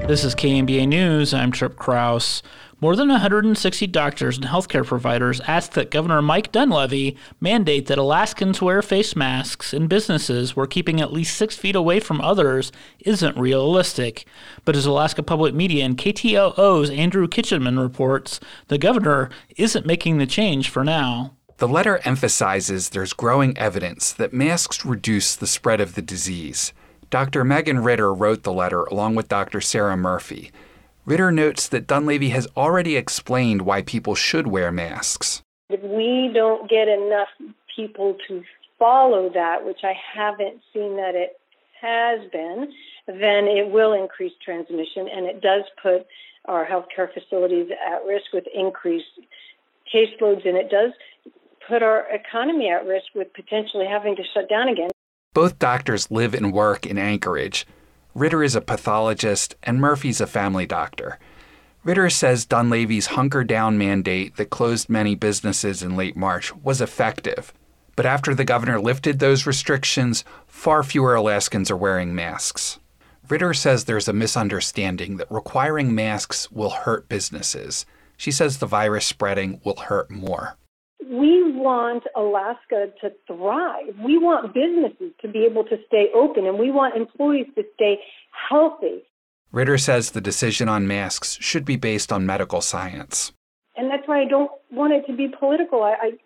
This is KMBA News. I'm Trip Krause. More than 160 doctors and healthcare providers asked that Governor Mike Dunleavy mandate that Alaskans wear face masks in businesses where keeping at least 6 feet away from others isn't realistic. But as Alaska Public Media and KTOO's Andrew Kitchenman reports, the governor isn't making the change for now. The letter emphasizes there's growing evidence that masks reduce the spread of the disease. Dr. Megan Ritter wrote the letter along with Dr. Sarah Murphy. Ritter notes that Dunleavy has already explained why people should wear masks. If we don't get enough people to follow that, which I haven't seen that it has been, then it will increase transmission, and it does put our healthcare facilities at risk with increased caseloads, and it does put our economy at risk with potentially having to shut down again. Both doctors live and work in Anchorage. Ritter is a pathologist and Murphy's a family doctor. Ritter says Dunleavy's hunker down mandate that closed many businesses in late March was effective. But after the governor lifted those restrictions, far fewer Alaskans are wearing masks. Ritter says there's a misunderstanding that requiring masks will hurt businesses. She says the virus spreading will hurt more. We want Alaska to thrive. We want businesses to be able to stay open, and we want employees to stay healthy. Ritter says the decision on masks should be based on medical science. And that's why I don't want it to be political.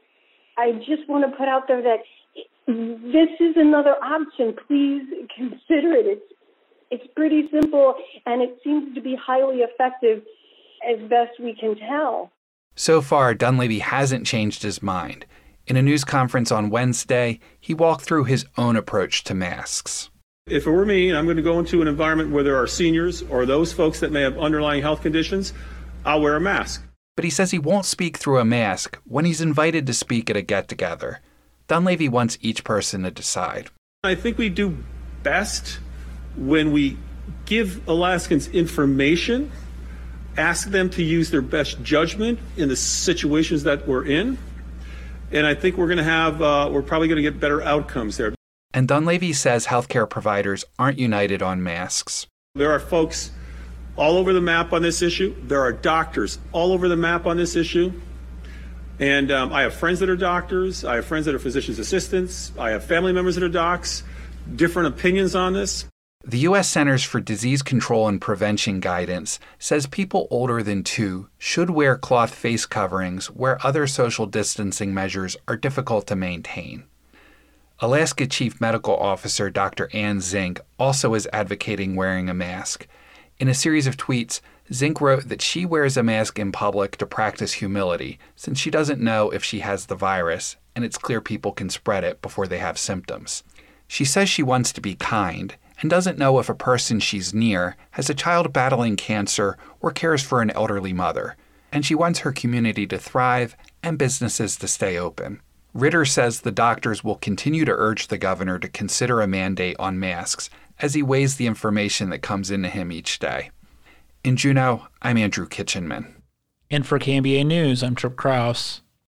I just want to put out there that this is another option. Please consider it. It's pretty simple, and it seems to be highly effective as best we can tell. So far, Dunleavy hasn't changed his mind. In a news conference on Wednesday, he walked through his own approach to masks. If it were me, and I'm going to go into an environment where there are seniors or those folks that may have underlying health conditions, I'll wear a mask. But he says he won't speak through a mask when he's invited to speak at a get-together. Dunleavy wants each person to decide. I think we do best when we give Alaskans information, ask them to use their best judgment in the situations that we're in. And I think we're probably going to get better outcomes there. And Dunleavy says healthcare providers aren't united on masks. There are folks all over the map on this issue. There are doctors all over the map on this issue. And I have friends that are doctors. I have friends that are physician's assistants. I have family members that are docs. Different opinions on this. The U.S. Centers for Disease Control and Prevention guidance says people older than 2 should wear cloth face coverings where other social distancing measures are difficult to maintain. Alaska Chief Medical Officer Dr. Ann Zink also is advocating wearing a mask. In a series of tweets, Zink wrote that she wears a mask in public to practice humility since she doesn't know if she has the virus and it's clear people can spread it before they have symptoms. She says she wants to be kind and doesn't know if a person she's near has a child battling cancer or cares for an elderly mother. And she wants her community to thrive and businesses to stay open. Ritter says the doctors will continue to urge the governor to consider a mandate on masks as he weighs the information that comes into him each day. In Juneau, I'm Andrew Kitchenman. And for KMBA News, I'm Trip Krause.